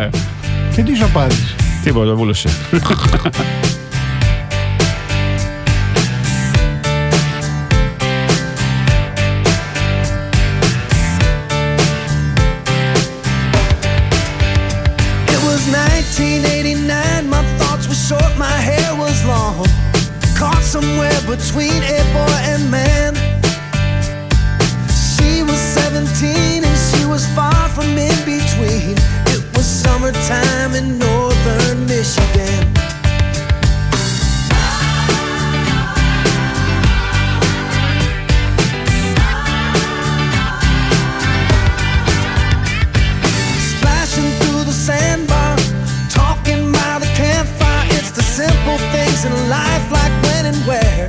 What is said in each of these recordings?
Que diz, rapazes? Ty bolo, vulosce. It was 1989, my thoughts were short, my hair was long. Caught somewhere between a boy and man. She was 17 and she was far from in between. It was summertime in northern Michigan. Splashing through the sandbar, talking by the campfire. It's the simple things in life, like when and where.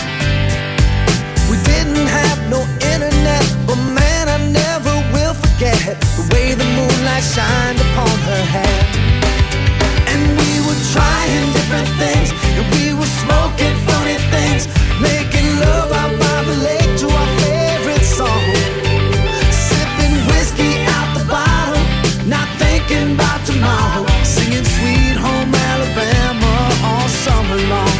We didn't have no internet, but man, I never will forget the way the moonlight shined upon her hair. And we were trying different things, and we were smoking funny things, making love out by the lake to our favorite song. Sipping whiskey out the bottle, not thinking about tomorrow, singing Sweet Home Alabama all summer long.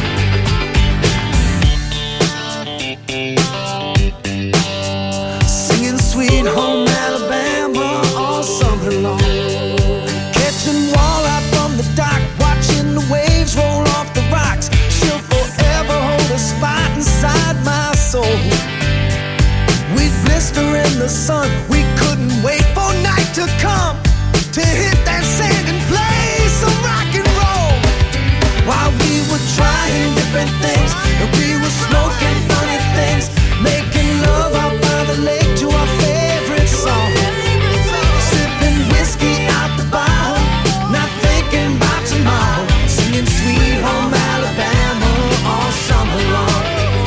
Singing Sweet Home Alabama all summer long. Catching walleye from the dock, watching the waves roll off the rocks. She'll forever hold a spot inside my soul. We'd blister in the sun, we couldn't wait for night to come, to hit that sand and play some rock and roll. While we were trying different things, and we were smoking funny things, making love out by the lake to our favorite song. Sipping whiskey out the bottle, not thinking about tomorrow, singing Sweet Home Alabama all summer long.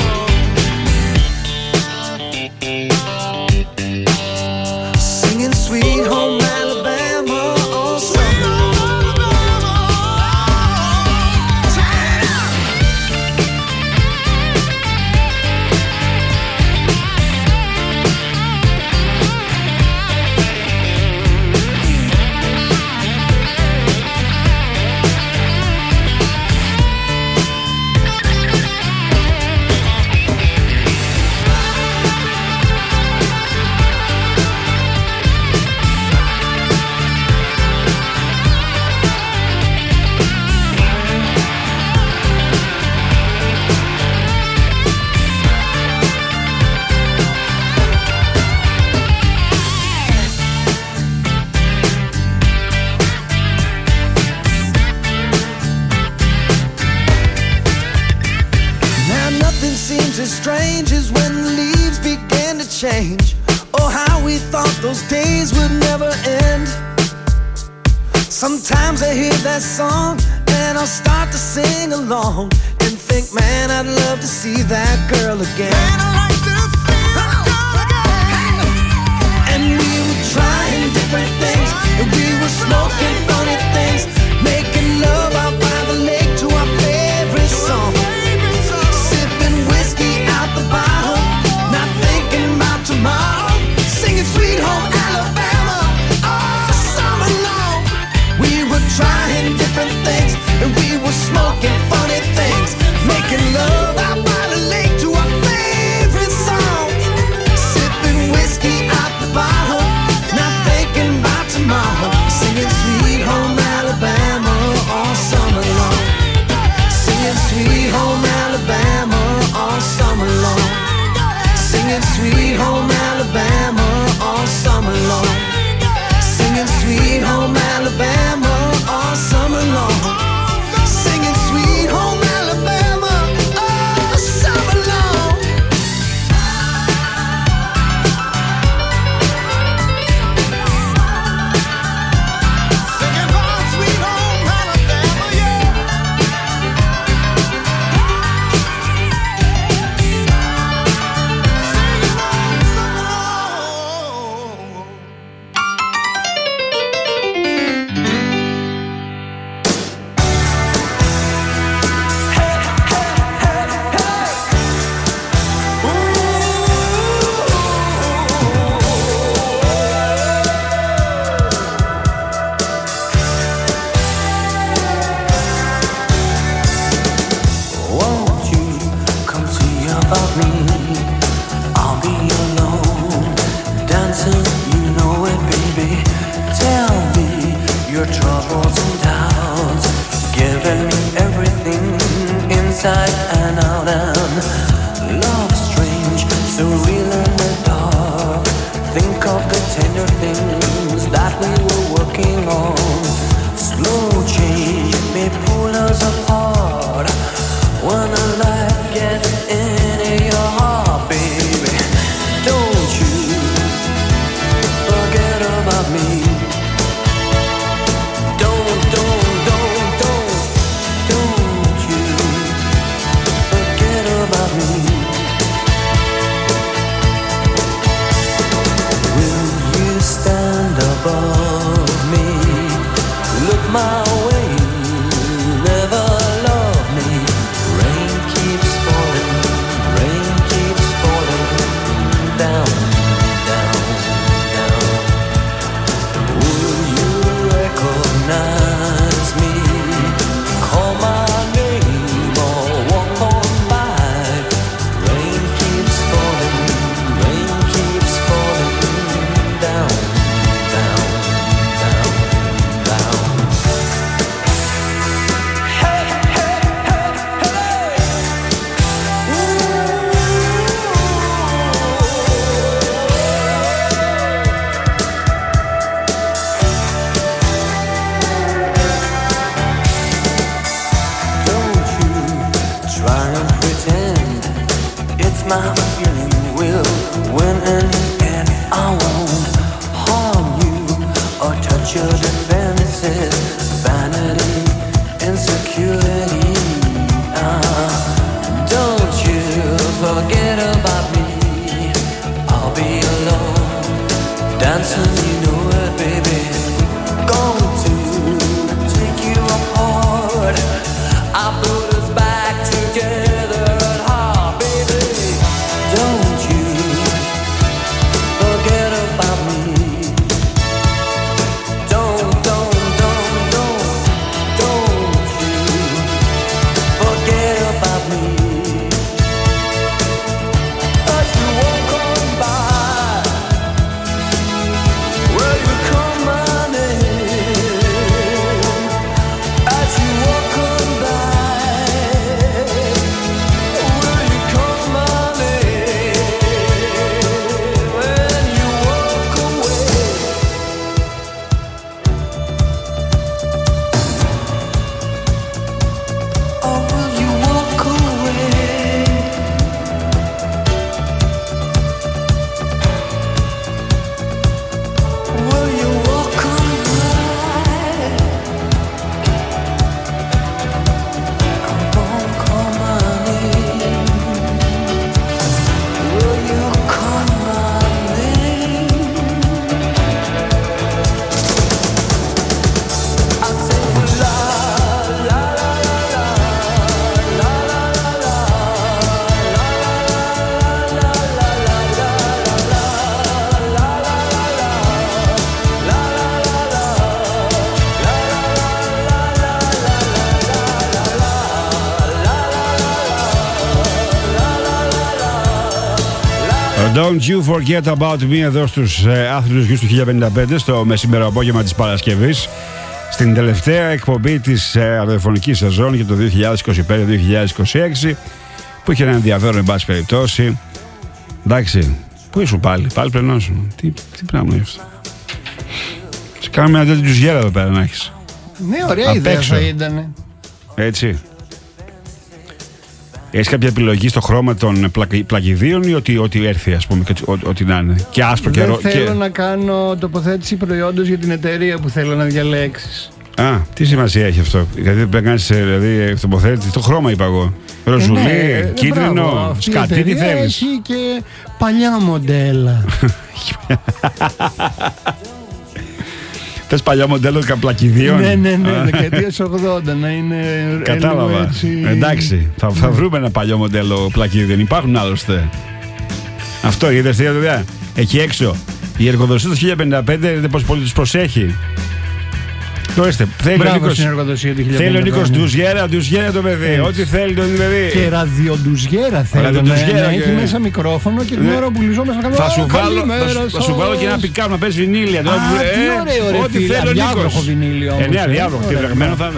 Singing Sweet Home Alabama all summer long. Now nothing seems as strange as when the leaves began to change. Oh, how we thought those days would never end. Sometimes I hear that song and I'll start to sing along and think, man, I'd love to see that girl again. Man, I like to see that girl again. And we were trying different things, and we were smoking funny things, making love out by the lake to our favorite song. Sipping whiskey out the bottle, not thinking about tomorrow, singing Sweet Home Alabama all summer long. We were trying different things, and we were smoking funny things, making love out by the lake to our favorite song. Sipping whiskey out the bottle, not thinking about tomorrow, singing Sweet me, I'll be alone, dancing, you know it, baby. Tell me your troubles and doubts, giving me everything inside and out, and love strange, so real in the dark. Think of the tender things that we were working on. Slow change may pull us apart when a light gets into your heart, baby. Don't you forget about me. Don't you forget about me. Will you stand above me? Look my way, never love me. Rain keeps falling down, down, down. Will you recognize me? Call my name or walk on by. Rain keeps falling down, down, down, down. Hey, hey, hey, hey. Don't you try and pretend it's my feeling will win in the end. I won't harm you or touch your defenses. Vanity, insecurity. Don't you forget about me. I'll be alone, dancing, you know it, baby. Going to take you apart. I put us back together at heart, baby. Don't you forget about me. Don't you forget about me. As you walk on by, will you call my name? As you walk on by, will you call my name? When you walk away. Or will you walk away? Will you walk away? Come on, call my name. Will you call my name? I say la la la la la la la Don't you forget about me εδώ στους άθλητους γιους του 1055 στο μεσημερό απόγευμα της Παρασκευής, στην τελευταία εκπομπή της ραδιοφωνικής σεζόν για το 2025-2026, που είχε ένα ενδιαφέρον εν πάση περιπτώσει. Εντάξει, πού ήσουν πάλι πλενώσουν, τι πράγμα είναι αυτό? Σε κάνουμε ένα τέτοιο γέρα εδώ πέρα να έχεις. Ναι, ωραία ιδέα θα ήταν. Έτσι. Έχεις κάποια επιλογή στο χρώμα των πλακιδίων ή ότι έρθει, ας πούμε, ότι να είναι? Και άσπρο και ροζ. Δεν θέλω να κάνω τοποθέτηση προϊόντος για την εταιρεία που θέλω να διαλέξεις. Α, τι σημασία έχει αυτό? Γιατί πρέπει να κάνεις τοποθέτηση. Το χρώμα είπα εγώ. Ροζουλί, κίτρινο, σκατί, τι θέλεις? Έχει και παλιά μοντέλα. Θες παλιά μοντέλο πλακιδίων? Ναι, δεκαετίας 80 να είναι. Κατάλαβα. Έτσι... Εντάξει, θα βρούμε ένα παλιό μοντέλο πλακιδίων. Υπάρχουν άλλωστε. Αυτό η δεύτερη δουλειά. Εκεί έξω η εργοδοσία του 1055 είδατε πως πολύ τους προσέχει. Μπράβο στην εργοδοσία του 1500. Θέλει ο Νίκος ντουζιέρα το παιδί. Ό,τι θέλει το παιδί. Και ραδιοντουζιέρα θέλει. Να έχει μέσα μικρόφωνο και την ώρα που λυζόμαστε να κάνουμε. Θα σου βάλω και ένα πικάπ να παίζει βινίλια. Τι ωραίο ρε φίλε. Αδιάβροχο βινίλιο όμως. Ναι, αδιάβροχο. Τι βρεγμένο θα.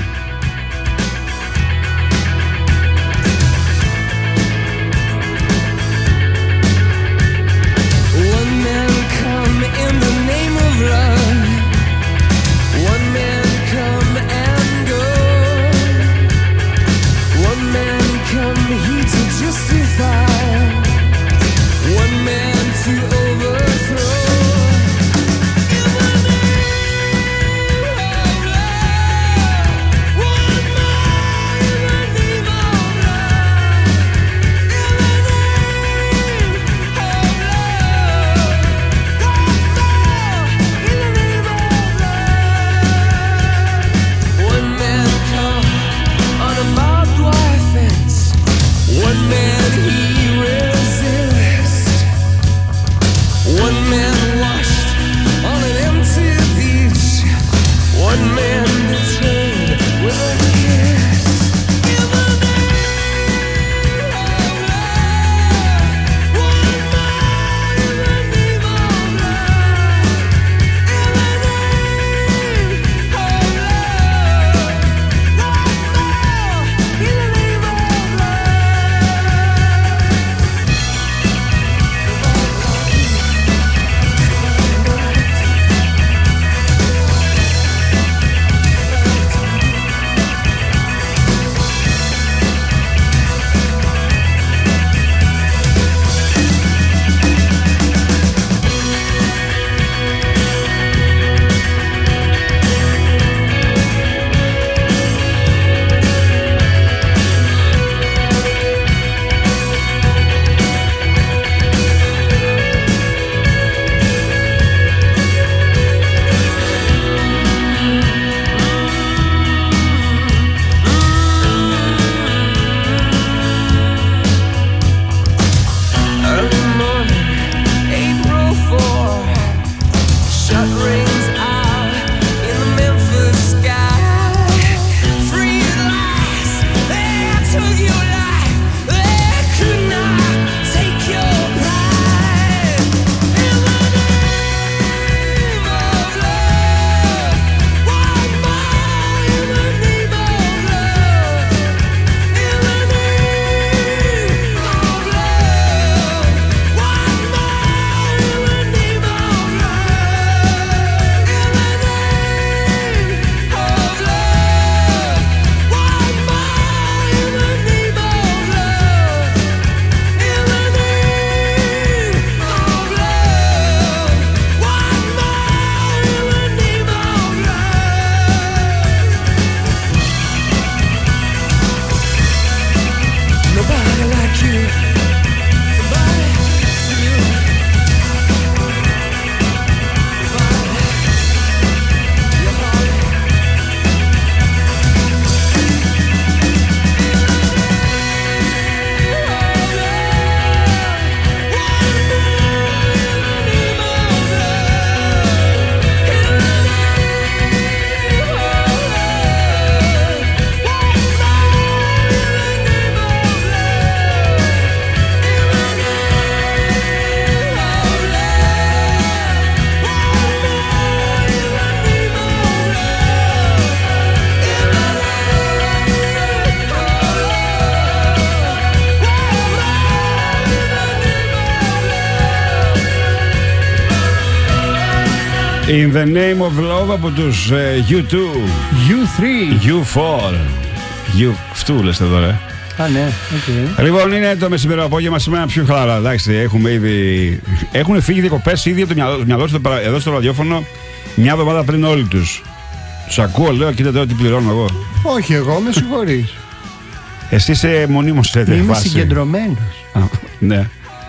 In the name of love από τους U2, U3, U4, U2 λες εδώ ρε. Α, ναι, okay. Λοιπόν, είναι το μεσημερινό απόγευμα, σήμερα πιο χαλαρά. Εντάξει, έχουν φύγει διακοπές ήδη από το μυαλό σου εδώ στο ραδιόφωνο μια εβδομάδα πριν όλοι τους. Τους ακούω, λέω, κοίτα τώρα τι πληρώνω εγώ. Όχι, εγώ με συγχωρείς. Εσύ είσαι μονίμως σε τέτοια είμαι βάση. συγκεντρωμένος. Ναι.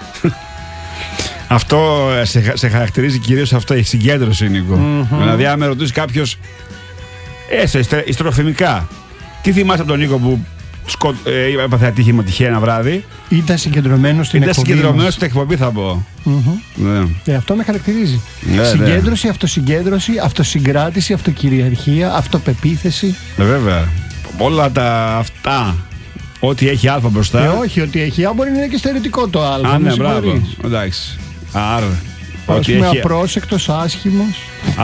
Αυτό σε χαρακτηρίζει κυρίως αυτό, η συγκέντρωση, Νίκο. Δηλαδή, αν με ρωτήσει κάποιος, ιστροφημικά, τι θυμάσαι από τον Νίκο που έπαθε ατύχημα τυχαία ένα βράδυ. Ήταν συγκεντρωμένο στην εκπομπή. Ήταν συγκεντρωμένο στην εκπομπή, θα πω. Ναι. Αυτό με χαρακτηρίζει. Ναι, συγκέντρωση, αυτοσυγκέντρωση, αυτοσυγκράτηση, αυτοκυριαρχία, αυτοπεποίθηση. Βέβαια. Όλα τα αυτά. Ό,τι έχει Α μπροστά. Όχι, ότι έχει Α μπορεί να είναι και στερετικό το Α. Ναι, μπράβο. Εντάξει. Άρα. Ότι είμαι απρόσεκτος, άσχημος.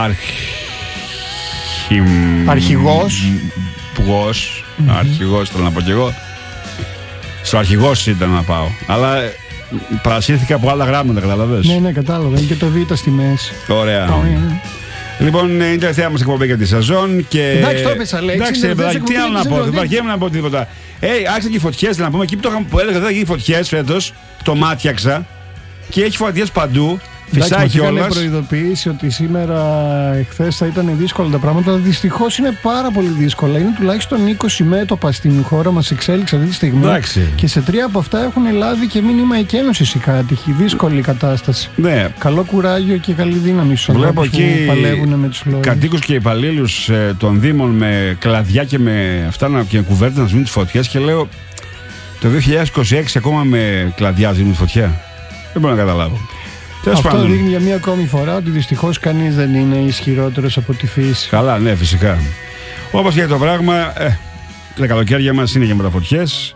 Αρχηγός. Αρχηγός θέλω να πω κι εγώ. Στο αρχηγός ήταν να πάω. Αλλά παρασύρθηκα από άλλα γράμματα, καταλαβες. Ναι, κατάλαβα. Είναι και το Β στη μέση. Ωραία. Λοιπόν, είναι η τελευταία μας εκπομπή για τη σεζόν. Εντάξει, το έπεσα, λέει. Εντάξει, τι άλλο να πω, δεν βαριέμαι να πω τίποτα. Άρχισαν και οι φωτιές, να πούμε, εκεί που έλεγα ότι θα γίνει φωτιές φέτος, το μάτιαξα και έχει φωτιές παντού. Φυσάει κιόλας. Είχαν προειδοποιήσει ότι σήμερα, εχθές θα ήταν δύσκολα τα πράγματα. Δυστυχώς είναι πάρα πολύ δύσκολα. Είναι τουλάχιστον 20 μέτωπα στην χώρα μας εξέλιξη αυτή τη στιγμή. Εντάξει. Και σε 3 από αυτά έχουν λάβει και μήνυμα εκένωσης οι κάτοικοι. Δύσκολη κατάσταση. Ναι. Καλό κουράγιο και καλή δύναμη στους ανθρώπους που παλεύουν με τους φλόγες. Κατοίκους και υπαλλήλους των Δήμων με κλαδιά και με αυτά και κουβέρτες να σβήνουν τις φωτιές και λέω το 2026 ακόμα με κλαδιά σβήνουν φωτιά. Δεν μπορώ να καταλάβω. Αυτό δείχνει για μία ακόμη φορά ότι δυστυχώς κανείς δεν είναι ισχυρότερος από τη φύση. Καλά, ναι, φυσικά. Όπως και το πράγμα, τα καλοκαίρια μας είναι και με τα φωτιές.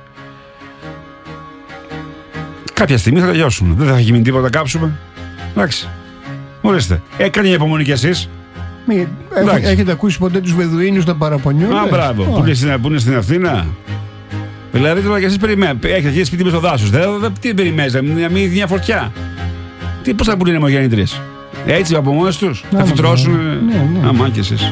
Κάποια στιγμή θα τελειώσουν. Δεν θα γίνει τίποτα να κάψουμε. Εντάξει. Ορίστε. Έκανε μια υπομονή κι εσείς. Έχετε ακούσει ποτέ τους Βεδουίνους να παραπονιούνται? Α, μπράβο. Που είναι στην Αθήνα. Δηλαδή τώρα κι εσείς περιμένετε. Έχετε σπίτι μες στο δάσος. Τι περιμένετε, μια φωτιά. Πώς θα πουλήνε μογεννήτριες. Έτσι από μόνες τους. Θα φυτρώσουν. Αμάν κι εσείς.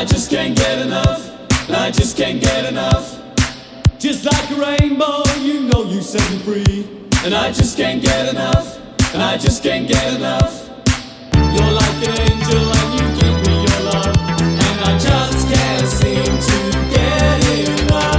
I just can't get enough. And I just can't get enough. Just like a rainbow, you know you set me free. And I just can't get enough. And I just can't get enough. You're like an angel and you give me your love. And I just can't seem to get enough.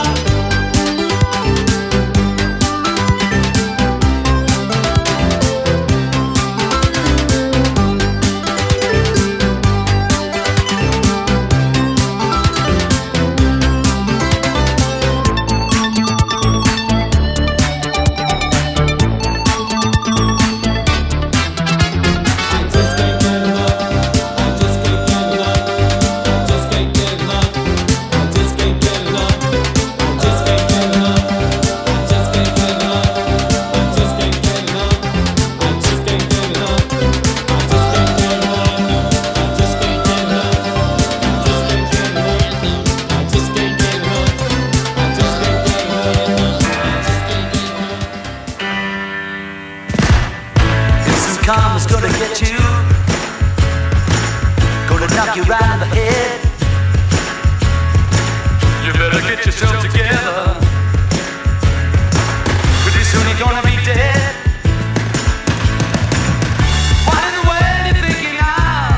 Karma's gonna get you, gonna knock you right in the head. You better get yourself together, pretty soon you're gonna be dead. What in the world you thinking of?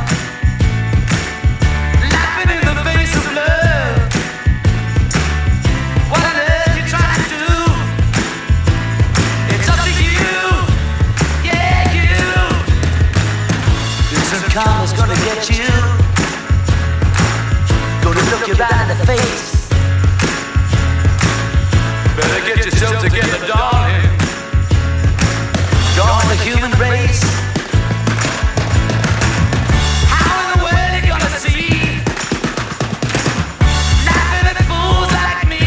Laughing in the face of love. What on earth you trying to do? It's up to you. Karma's gonna get you, gonna look you right in the face. Better get yourself together, darling. Join the human race. How in the world you gonna see laughing at fools like me?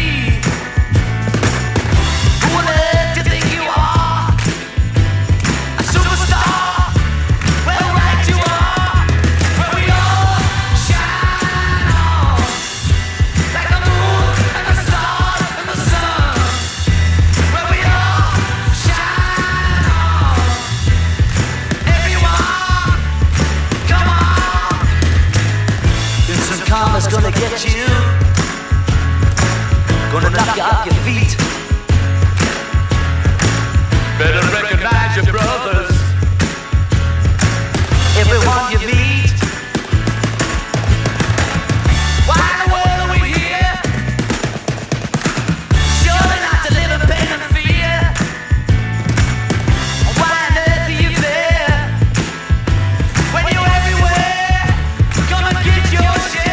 Who on earth do you think you are? A superstar? Well, right you are. Karma's gonna get you, gonna knock you off your feet. Better recognize your brothers, everyone you meet. Why in the world are we here? Surely not to live in pain and fear. Why on earth are you there? When you're everywhere, come and get your share.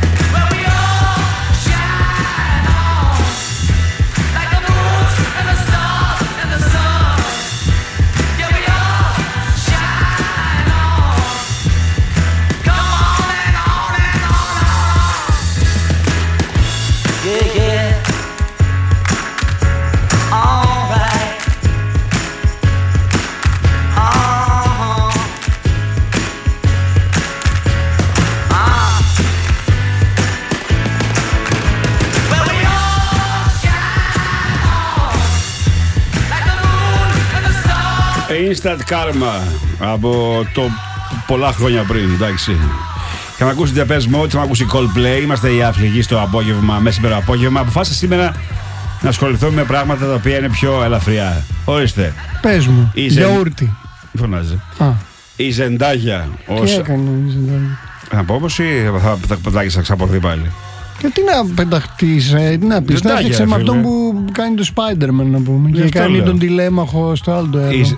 Instant Karma από το πολλά χρόνια πριν, εντάξει. Είχαμε ακούσει Depeche Mode, είχαμε ακούσει Coldplay. Είμαστε οι Αφρικοί στο απόγευμα, μεσημερό απόγευμα. Αποφάσισα σήμερα να ασχοληθώ με πράγματα τα οποία είναι πιο ελαφριά. Ορίστε. Πες μου, γιαούρτι. Φωνάζει. Η Ζεντάγια. Τι έκανε η Ζεντάγια? Θα πω όμως ή θα πετάγεις να ξαπορθεί πάλι? Και τι να πεταχτείς, τι να πεις? Να έφτιαξε με αυτόν που κάνει το Spider-Man, να πούμε. Και κάνει τον τηλέμαχο στο άλλο το έργο.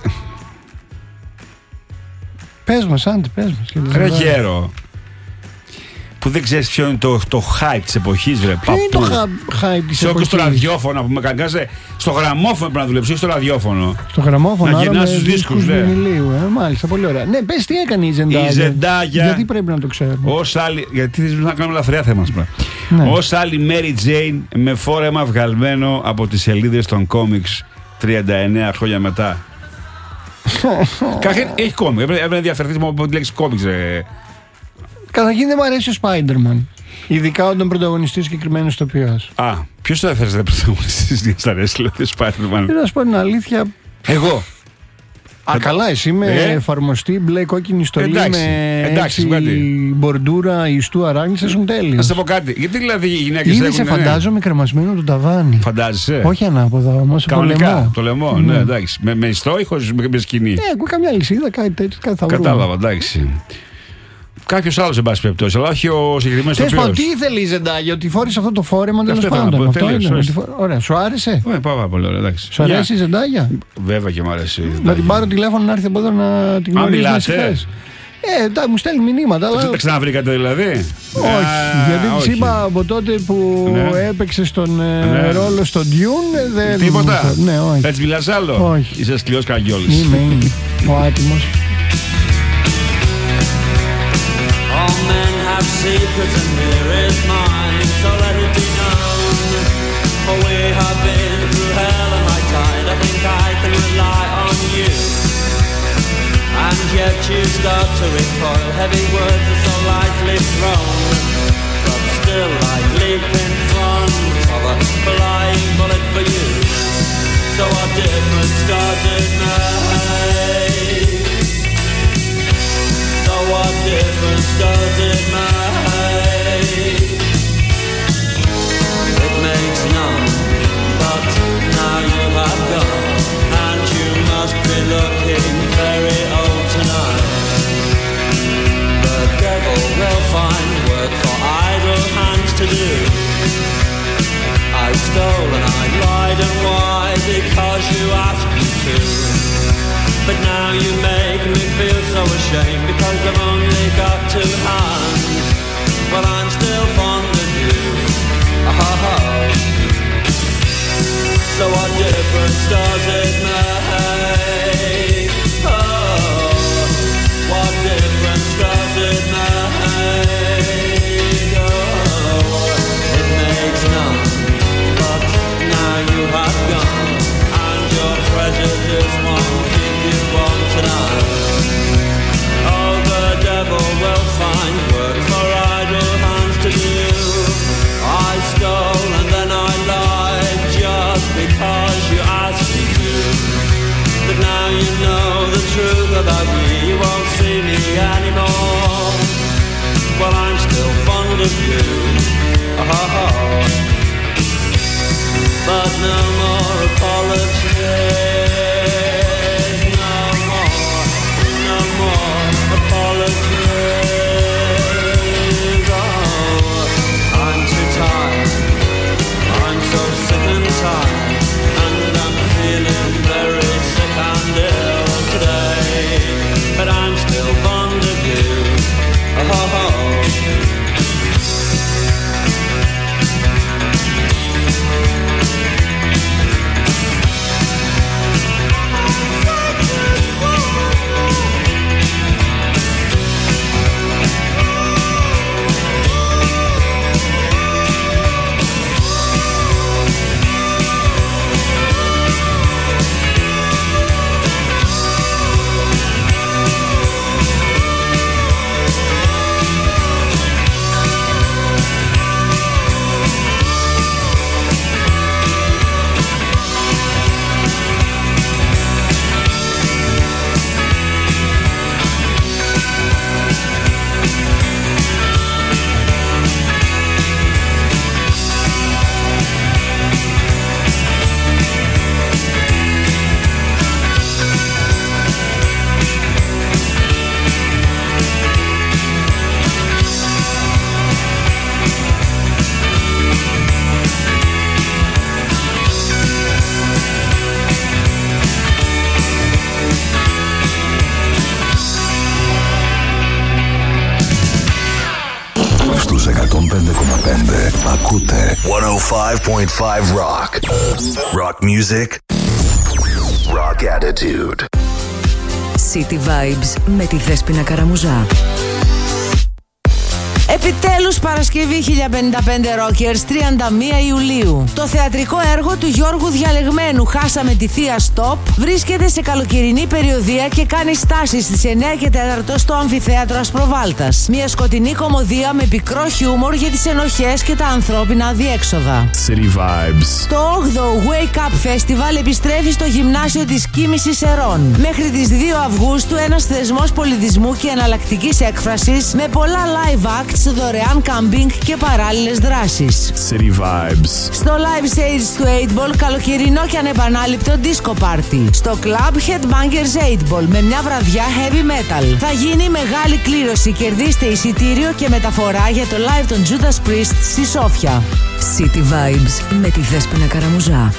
Πες μας, Άντε, πες μας. Ρε γέρο, που δεν ξέρεις ποιο είναι το hype της εποχής, ρε. Ποιο είναι το hype της εποχής? Στο ραδιόφωνο που με καγκάζε. Στο γραμμόφωνο πρέπει να δουλέψει, στο ραδιόφωνο. Στο γραμμόφωνο, να γυρνάς στους δίσκους, ναι. Μάλιστα, πολύ ωραία. Ναι, πες τι έκανε η Ζεντάγια. Η Ζεντάγια. Γιατί πρέπει να το ξέρουμε? Ως άλλη. Γιατί να κάνουμε ελαφριά θέματα. Ναι. Ως άλλη Mary Jane με φόρεμα βγαλμένο από τις σελίδες των κόμιξ 39 χρόνια μετά. Καταρχήν έχει κόμικ. Έπρεπε να διαφερθείς από τη λέξη κόμιξ. Καταρχήν δεν μου αρέσει ο Spider-Man. Ειδικά όταν πρωταγωνιστεί συγκεκριμένο ηθοποιός. Α, ποιος θα έφερε να πρωταγωνιστεί για στα αρέσει, δηλαδή, Spider-Man? Θέλω να σου πω την αλήθεια. Εγώ. Καλά, εσύ με εφαρμοστή μπλε κόκκινη στολή εντάξει, με μπορντούρα ιστού αράγνης ήσουν τέλειος. Να σε πω κάτι. Γιατί δηλαδή οι γυναίκες ήδη σε φαντάζομαι κρεμασμένο το ταβάνι. Φαντάζεσαι? Όχι ανάποδα όμως, από το λαιμό. Το λαιμό, ναι, εντάξει. Με ιστό ή χωρίς με σκηνή? Καμιά λυσίδα, κάτι τέτοιο, κάτι θα βρούμε. Κατάλαβα, εντάξει. Κάποιος άλλος, εν πάση περιπτώσει, αλλά όχι ο συγκεκριμένος τοπίος. τοπίος. Τι ήθελε η Ζεντάγια, ότι φόρησε αυτό το φόρεμα τέλος πάντων. Ωραία, σου άρεσε? Πάρα πολύ ωραία, εντάξει. Σου αρέσει η Ζεντάγια? Βέβαια και μου αρέσει. Να την πάρω τηλέφωνο να έρθει από εδώ να την γνωρίζει να συγχθές. Μου στέλνει μηνύματα. Δεν τα ξαναβρήκατε δηλαδή? Όχι, γιατί της είπα από τότε που έπαιξε στον ρόλο στο Dune. Τίποτα? Ναι, όχι. Έτσι μιλάς άλλο? Όχι. Είσαι σκληρός Καραγκιόλης. Είμαι ο άτιμος. All men have secrets and here is mine, so let it be known. For we have been through hell and high tide, I think I can rely on you. And yet you start to recoil, heavy words are so lightly thrown. But still I leap in front of a flying bullet for you. So what difference does it make? So what difference does it make? It makes none, but now you have gone, and you must be looking very old tonight. The devil will find work for idle hands to do. I stole and I lied, and why? Because you asked me to. But now you make me feel so ashamed, because I've only got two hands. But I'm still fond of you. So what difference does it make? What difference does it make? It makes none, but now you have gone, and your prejudice won't keep you warm tonight. Oh, the devil will find work for idle hands to do. I stole and then I lied just because you asked me to. But now you know the truth about me, you won't see me anymore. Well, I'm still fond of you. But no more apologies. No more apologies. Oh, I'm too tired. I'm so sick and tired, and I'm feeling very sick and ill today. But I'm still fond of you. Ακούτε 105.5 Rock. Rock music. Rock attitude. City Vibes με τη Δέσποινα Καραμουζά. Επιτέλους Παρασκευή 1055 Rockers, 31 Ιουλίου. Το θεατρικό έργο του Γιώργου Διαλεγμένου «Χάσαμε τη θεία Στοπ» βρίσκεται σε καλοκαιρινή περιοδεία και κάνει στάσεις στις 9 και 4 στο Αμφιθέατρο Ασπροβάλτας. Μια σκοτεινή κωμωδία με πικρό χιούμορ για τις ενοχές και τα ανθρώπινα αδιέξοδα. City Vibes. Το 8ο Wake Up Festival επιστρέφει στο γυμνάσιο της Κίμησης Σερών. Μέχρι τις 2 Αυγούστου ένας θεσμός πολιτισμού και εναλλακτικής έκφρασης με πολλά live acts, δωρεάν camping και παράλληλες δράσεις. City Vibes. Στο live stage του 8ball καλοκαιρινό και ανεπανάληπτο disco party. Στο club Headbangers 8ball με μια βραδιά heavy metal. Θα γίνει μεγάλη κλήρωση. Κερδίστε εισιτήριο και μεταφορά για το live των Judas Priest στη Σόφια. City Vibes με τη Δέσποινα Καραμουζά.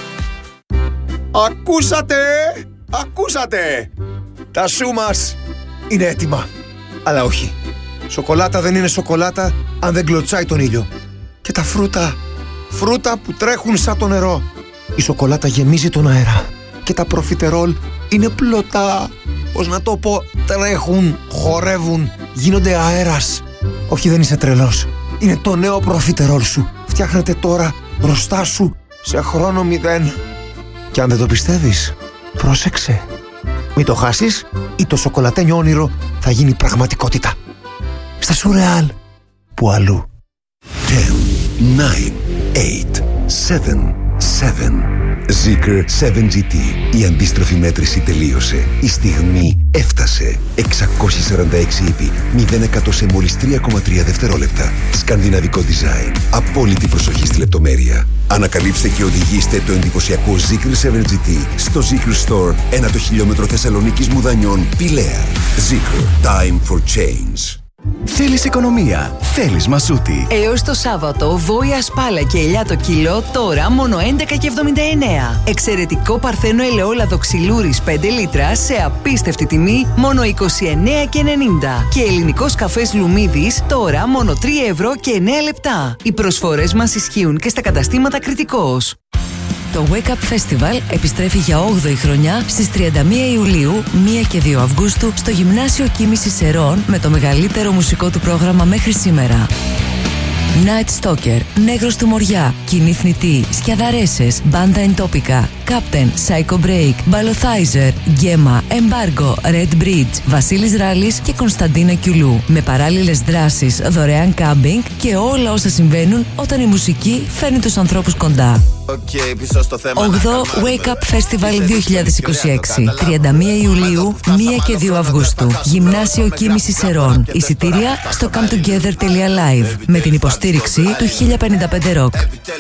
Ακούσατε! Ακούσατε! Τα σου μας είναι έτοιμα. Αλλά όχι. Σοκολάτα δεν είναι σοκολάτα αν δεν κλωτσάει τον ήλιο. Και τα φρούτα που τρέχουν σαν το νερό. Η σοκολάτα γεμίζει τον αέρα. Και τα προφιτερόλ είναι πλωτά. Πώς να το πω, τρέχουν, χορεύουν, γίνονται αέρας. Όχι, δεν είσαι τρελός. Είναι το νέο προφιτερόλ σου. Φτιάχνεται τώρα μπροστά σου σε χρόνο 0. Και αν δεν το πιστεύεις, πρόσεξε. Μην το χάσεις ή το σοκολατένιο όνειρο θα γίνει πραγματικότητα. Στα Σουρεάλ, που αλλού. 10, 9, 8, 7, 7. Zeekr 7GT. Η αντίστροφη μέτρηση τελείωσε. Η στιγμή έφτασε. 646 ύπη, 0% σε μόλις 3,3 δευτερόλεπτα. Σκανδιναβικό design. Απόλυτη προσοχή στη λεπτομέρεια. Ανακαλύψτε και οδηγήστε το εντυπωσιακό Zeekr 7GT στο Zeekr Store 1 το χιλιόμετρο Θεσσαλονίκης Μουδανιών, Πηλαία. Zeekr. Time for change. Θέλεις οικονομία, θέλεις Μασούτη. Έως το Σάββατο, βόηα σπάλα και ελιά το κιλό, τώρα μόνο 11,79. Εξαιρετικό παρθένο ελαιόλαδο ξυλούρης 5 λίτρα σε απίστευτη τιμή, μόνο 29,90. Και ελληνικός καφές Λουμίδης, τώρα μόνο 3 ευρώ και 9 λεπτά. Οι προσφορές μας ισχύουν και στα καταστήματα Κρητικός. Το Wake Up Festival επιστρέφει για 8η χρονιά στις 31 Ιουλίου, 1 και 2 Αυγούστου στο Γυμνάσιο Κίμησης Σερών με το μεγαλύτερο μουσικό του πρόγραμμα μέχρι σήμερα. Night Stalker, Νέγρος του Μοριά, Κοινή Θνητή, Σκιαδαρέσες, Μπάντα Εντόπικα, Captain, Psycho Break, Μπαλοθάιζερ, Γκέμα, Embargo, Red Bridge, Βασίλης Ράλης και Κωνσταντίνα Κιουλού. Με παράλληλες δράσεις, δωρεάν κάμπινγκ και όλα όσα συμβαίνουν όταν η μουσική φέρνει τους ανθρώπους κοντά. 8ο Wake Up Festival 2026, 31 Ιουλίου, 1 και 2 Αυγούστου. Γυμνάσιο Κίμησης Σερών. Εισιτήρια στο cometogether.live με την υποστήριξη του 1055 Rock.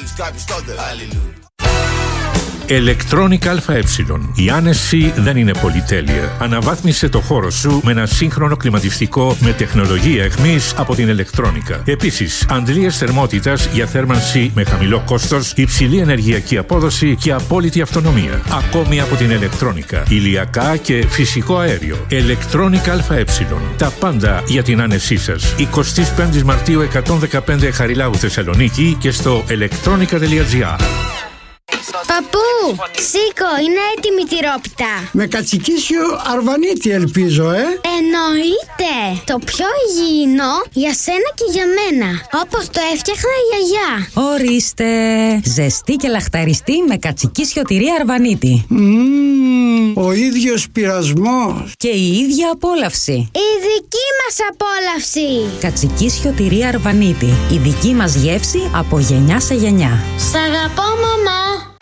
Electronic ΑΕ. Η άνεση δεν είναι πολυτέλεια. Αναβάθμισε το χώρο σου με ένα σύγχρονο κλιματιστικό με τεχνολογία εχμής από την Electronica. Επίσης, αντλίες θερμότητας για θέρμανση με χαμηλό κόστος, υψηλή ενεργειακή απόδοση και απόλυτη αυτονομία. Ακόμη από την Electronica. Ηλιακά και φυσικό αέριο. Electronic ΑΕ. Τα πάντα για την άνεσή σας. 25 Μαρτίου 115 Χαριλάου Θεσσαλονίκη και στο electronica.gr. Παππού, σήκω, είναι έτοιμη η τυρόπιτα. Με κατσικίσιο αρβανίτη ελπίζω, Εννοείται. Το πιο υγιεινό για σένα και για μένα. Όπως το έφτιαχνα η γιαγιά. Ορίστε. Ζεστή και λαχταριστή με κατσικίσιο τυρί αρβανίτη. Ο ίδιος πειρασμός. Και η ίδια απόλαυση. Η δική μας απόλαυση. Κατσικίσιο τυρί αρβανίτη. Η δική μας γεύση από γενιά σε γενιά. Σ' αγαπώ, μαμά.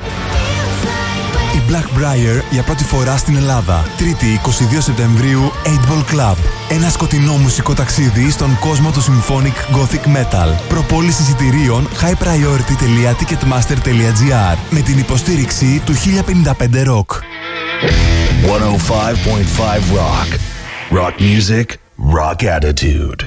Η Blackbriar για πρώτη φορά στην Ελλάδα. 3η 22 Σεπτεμβρίου, 8ball Club. Ένα σκοτεινό μουσικό ταξίδι στον κόσμο του Symphonic Gothic Metal. Προπόληση εισιτηρίων highpriority.ticketmaster.gr με την υποστήριξη του 1055 Rock. 105.5 Rock. Rock music, rock attitude.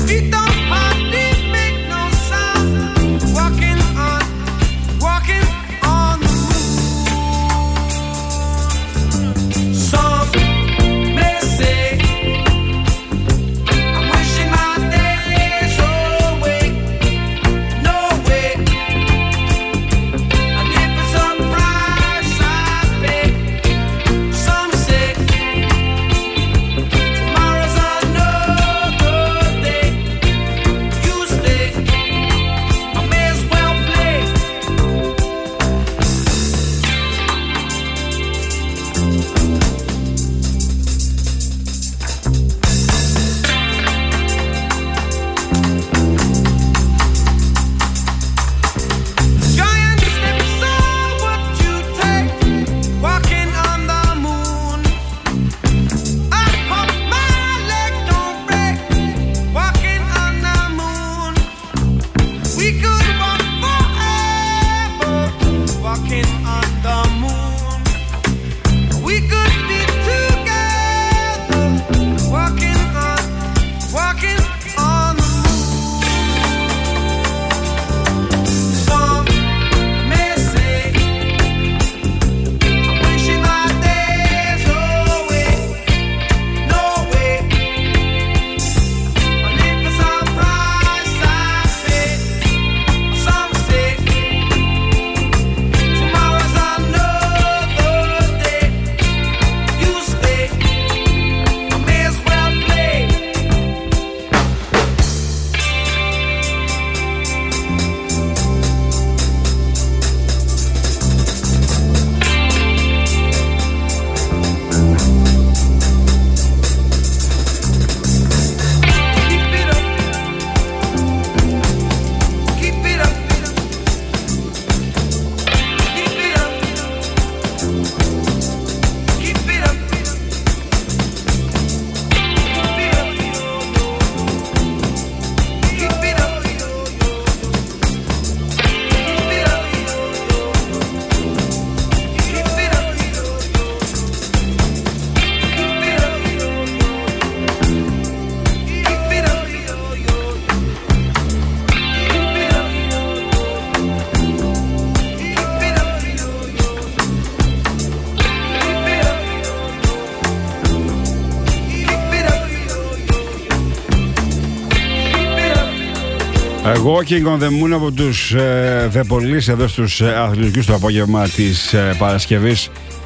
Walking on the Moon από τους The Police εδώ στους αθλητικούς το απόγευμα της Παρασκευής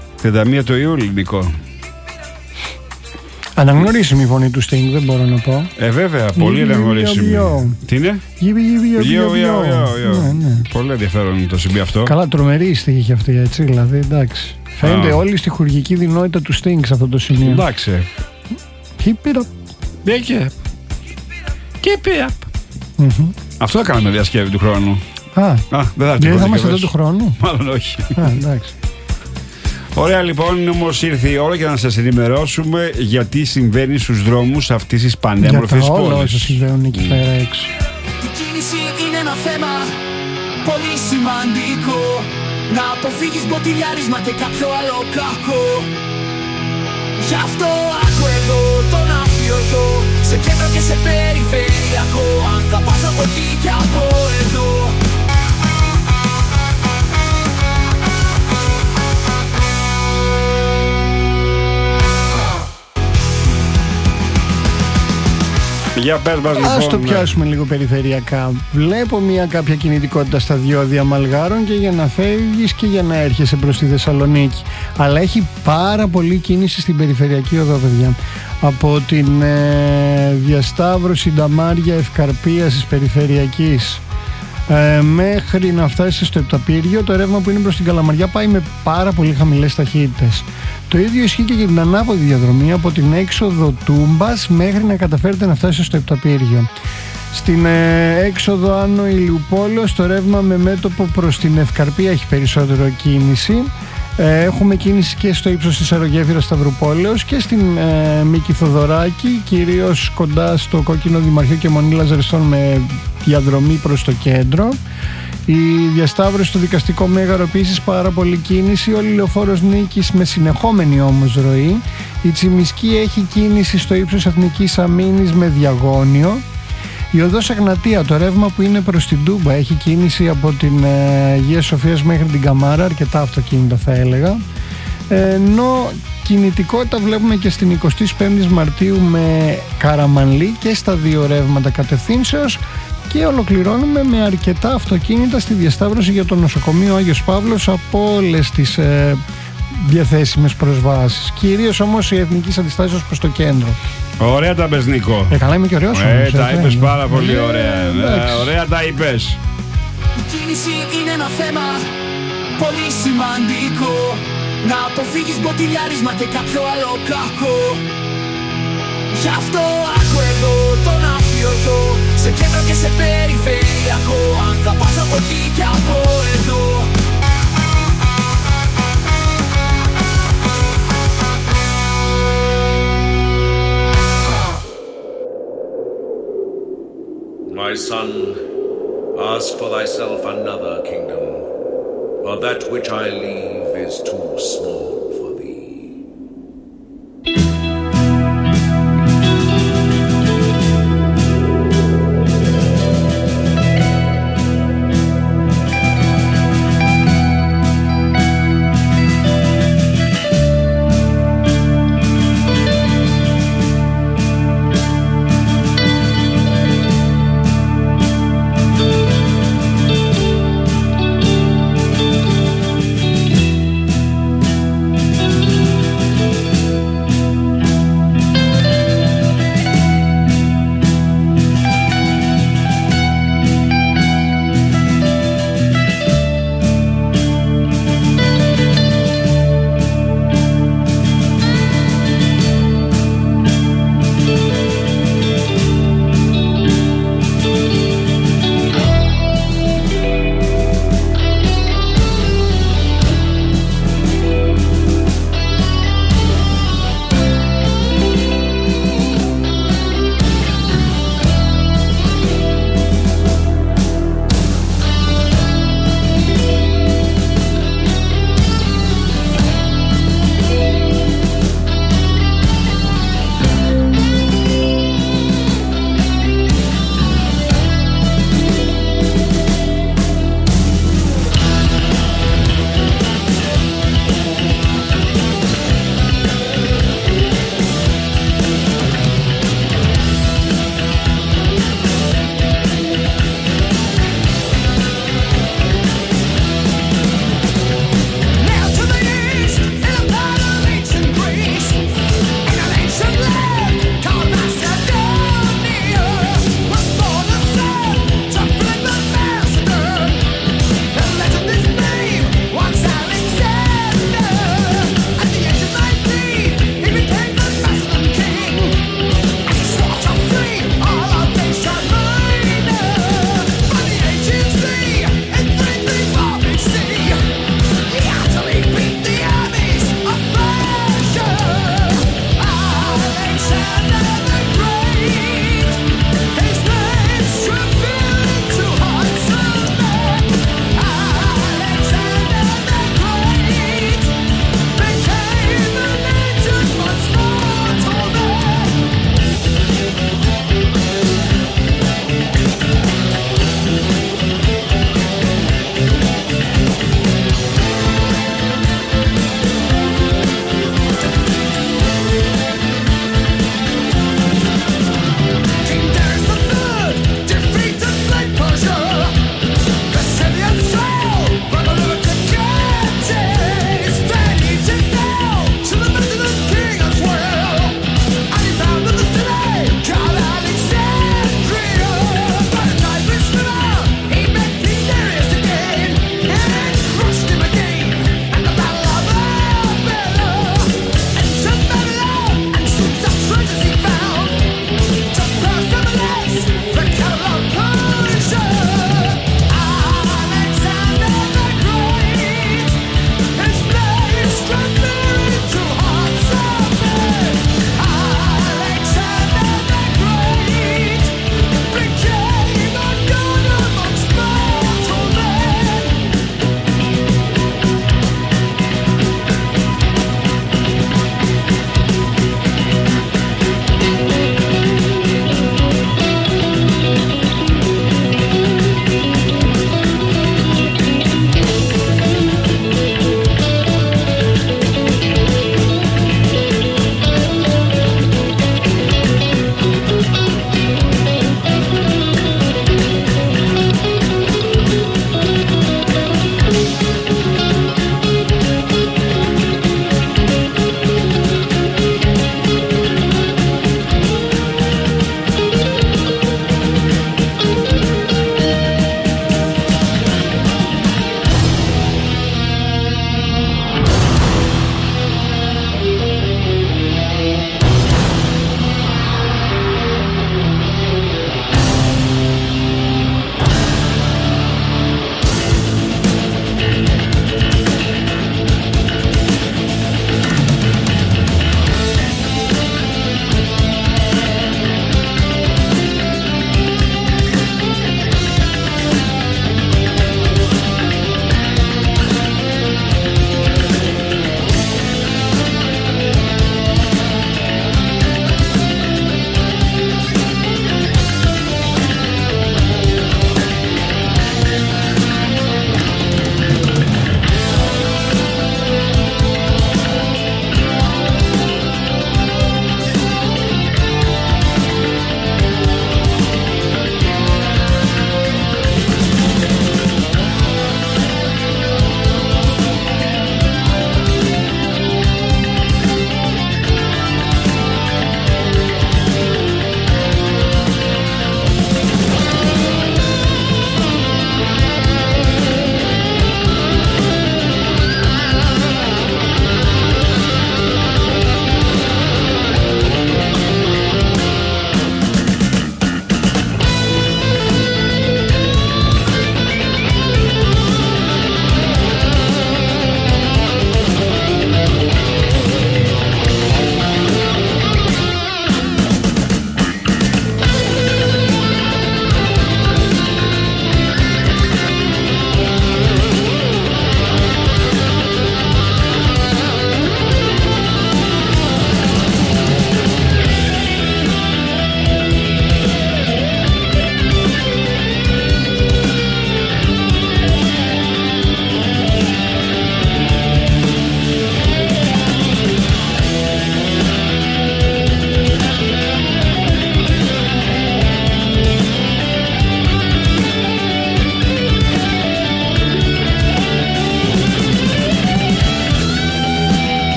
31 του Ιούλη, Νικό. Αναγνωρίσιμη η φωνή του Sting, δεν μπορώ να πω. Βέβαια, πολύ αναγνωρίσιμη. Τι είναι? Πολύ ενδιαφέρον το σημείο αυτό. Καλά, τρομερή στίχη και αυτή, έτσι, δηλαδή, εντάξει. Φαίνεται όλη η στιχουργική δυνότητα του Sting σε αυτό το σημείο. Εντάξει. Keep it up. Keep it up. Αυτό έκαναμε διασκεύη του χρόνου. Δεν θα είμαστε εδώ του χρόνου. Μάλλον όχι. Εντάξει. Ωραία, λοιπόν, όμως ήρθε η ώρα για να σας ενημερώσουμε γιατί συμβαίνει στους δρόμους αυτής της πανέμορφης πόλης. Για όλα όσα συμβαίνουν εκεί πέρα έξω. Η κίνηση είναι ένα θέμα πολύ σημαντικό. Να αποφύγεις μποτιλιάρισμα και κάποιο άλλο κακό. Γι' αυτό άκου εδώ τον αφιωτό, σε κέντρο και σε περιφερειακό. Αν θα πας από εκεί και από εδώ. Για πες μας, λοιπόν. Ας το πιάσουμε λίγο περιφερειακά. Βλέπω κάποια κινητικότητα στα διόδια Μαλγάρων και για να φεύγεις και για να έρχεσαι προς τη Θεσσαλονίκη. Αλλά έχει πάρα πολύ κίνηση στην περιφερειακή οδό, παιδιά. Από την διασταύρωση Νταμάρια Ευκαρπίας της περιφερειακής μέχρι να φτάσει στο Επταπύργιο, το ρεύμα που είναι προς την Καλαμαριά πάει με πάρα πολύ χαμηλές ταχύτητες. Το ίδιο ισχύει και για την ανάποδη διαδρομή από την έξοδο Τούμπας μέχρι να καταφέρετε να φτάσετε στο Επταπύργιο. Στην έξοδο Άνω Ηλιουπόλεως το ρεύμα με μέτωπο προς την Ευκαρπία έχει περισσότερο κίνηση. Έχουμε κίνηση και στο ύψος της Αερογέφυρας Σταυρουπόλεως και στην Μίκη Θοδωράκη, κυρίως κοντά στο Κόκκινο Δημαρχείο και Μονή Λαζαριστών με διαδρομή προς το κέντρο. Η διασταύρωση στο Δικαστικό Μέγαρο επίσης πάρα πολύ κίνηση. Όλη η Λεωφόρος Νίκης με συνεχόμενη όμως ροή. Η Τσιμισκή έχει κίνηση στο ύψος Εθνικής Αμήνης με διαγώνιο. Η οδός Εγνατία, το ρεύμα που είναι προς την Τούμπα, έχει κίνηση από την Αγίας Σοφίας μέχρι την Καμάρα, αρκετά αυτοκίνητα θα έλεγα. Ενώ κινητικότητα βλέπουμε και στην 25η Μαρτίου με Καραμανλή και στα δύο ρεύματα κατευθύνσεως, και ολοκληρώνουμε με αρκετά αυτοκίνητα στη διασταύρωση για το νοσοκομείο Άγιος Παύλος από όλες τις διαθέσιμες προσβάσεις. Κυρίως όμως η εθνική αντιστάσεως προς το κέντρο. Ωραία τα πες, Νίκο. Καλά είμαι και ωραίος όμως. Τα είπες πάρα πολύ ωραία. Ωραία τα είπες. Η κίνηση είναι ένα θέμα πολύ σημαντικό. Να αποφύγεις μποτιλιάρισμα και κάποιο άλλο κακό. Γι' αυτό άκου εδώ τον αφιωτό, σε κέντρο και σε περιφερειακό. Αν θα πας από εκεί και από εδώ. My son, ask for thyself another kingdom, for that which I leave is too small for thee.